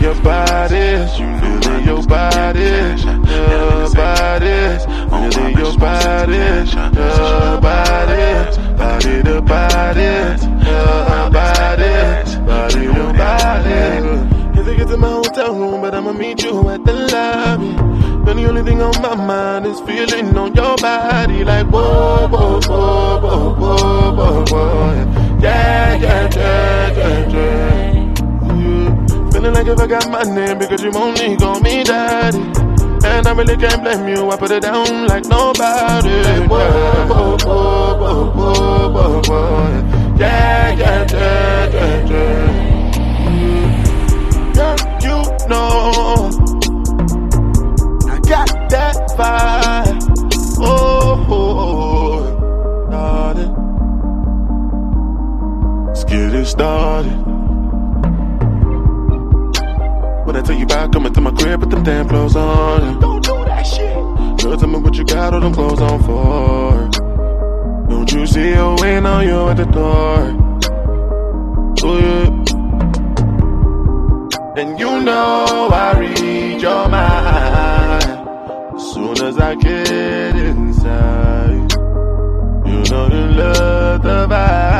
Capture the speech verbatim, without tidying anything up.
your body, feeling your body, your body, feeling your body, your body, body to body, your body, body to body. If I get to my hotel room, but I'ma meet you at the lobby. Then the only thing on my mind is feeling on your body, like whoa, whoa, whoa, whoa, whoa, whoa, whoa. Yeah, yeah, yeah, yeah, yeah. Yeah. Feeling like if I got my name because you only call me daddy, and I really can't blame you. I put it down like nobody. Like whoa, whoa, whoa, whoa, whoa, whoa, whoa. Yeah, yeah, yeah, yeah, yeah. Yeah, you know. Got that vibe, oh, oh, oh, darling. Let's get it started. When I tell you about coming to my crib with them damn clothes on, don't do that shit. Girl, tell me what you got all them clothes on for. Don't you see her waiting on you at the door? Oh yeah. And you know I read your mind. As soon as I get inside, you know the love, the vibe.